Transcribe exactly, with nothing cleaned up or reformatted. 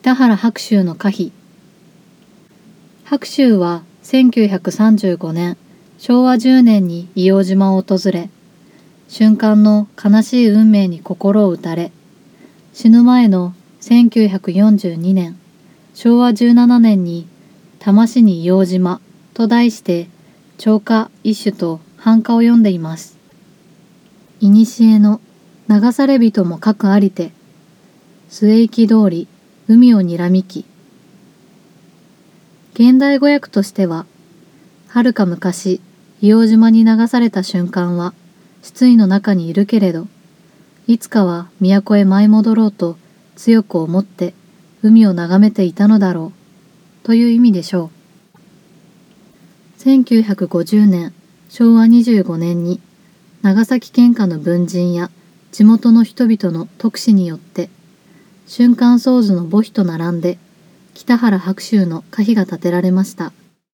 北原白秋の歌碑。白秋はせんきゅうひゃくさんじゅうごねん、しょうわじゅうねんに硫黄島を訪れ、瞬間の悲しい運命に心を打たれ、死ぬ前のせんきゅうひゃくよんじゅうにねん、しょうわじゅうななねんに多摩市に硫黄島と題して長歌一首と反歌を詠んでいます。いにしえの流され人もかくありて、末行き通り海をにらみき。現代語訳としては、はるか昔硫黄島に流された瞬間は失意の中にいるけれど、いつかは都へ舞い戻ろうと強く思って海を眺めていたのだろうという意味でしょう。せんきゅうひゃくごじゅうねん、しょうわにじゅうごねんに長崎県下の文人や地元の人々の特使によって瞬間僧図の墓碑と並んで北原白秋の歌碑が建てられました。